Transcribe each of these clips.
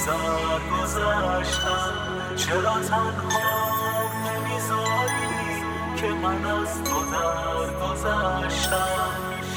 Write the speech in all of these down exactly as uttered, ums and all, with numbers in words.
سر گذشتم، چرا تنها نمیذاری که من از تو در گذشتم.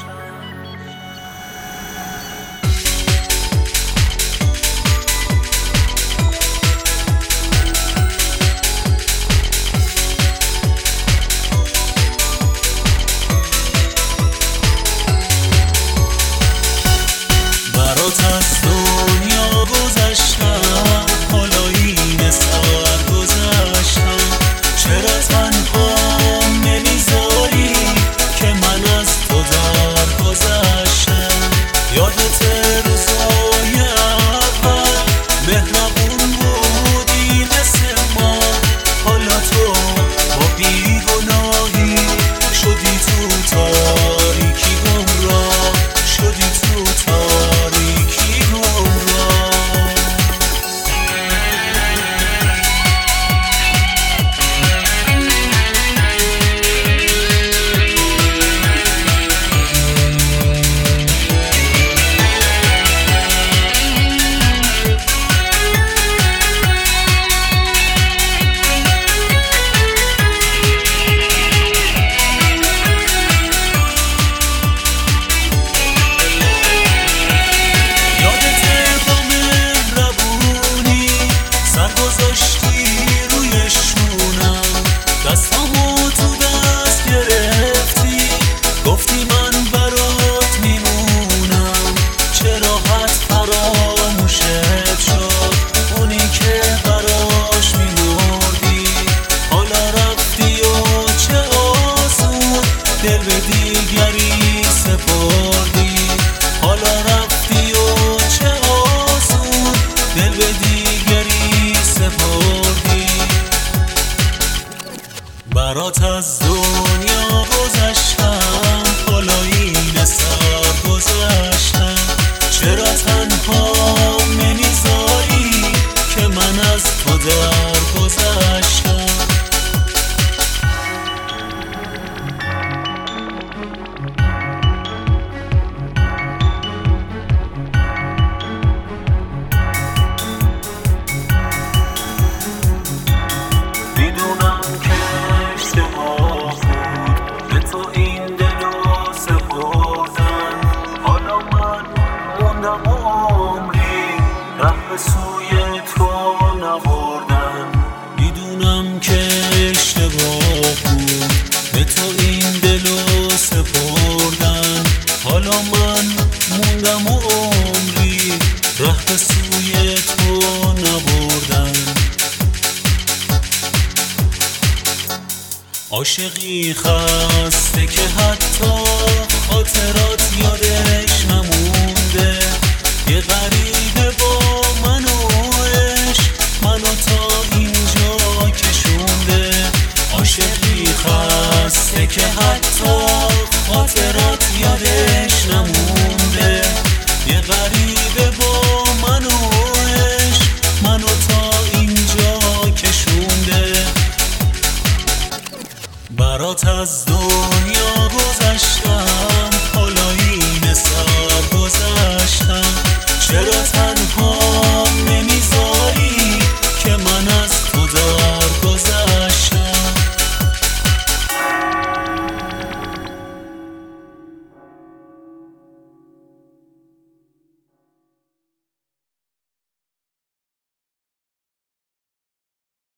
برات از دنیا گذشتم، حالا این سر گذشتم، چرا تنها نمیذاری که من از تو در گذشتم. یادت روزای اول مهربون بودی مثل ما، حالا تو با بیگناهی شدی تو تاریکی گمراه، شدی تو تاریکی گمراه. دستامو تو دست گرفتی، گفتی من برات میمونم، چه راحت فراموشت شد اونی که براش میمردی. حالا رفتی و چه آسون دل به دیگری سپردی. حالا رفتی و چه آسون دل به دیگری سپردی. برات از دنیا گذشتم، حالا این سر گذشتم، چرا تنها نمیذاری که من از تو در گذشتم. میدونم که اشتباه بود به تو این دلو سپردن، حالا من موندم و عمری ره به سوی تو نبردن. میدونم که اشتباه بود به تو این دلو سپردن، حالا من موندم و عمری ره به سوی تو نبردن. عاشقی خسته که حتی خاطرات یادش نمونده، یه غریب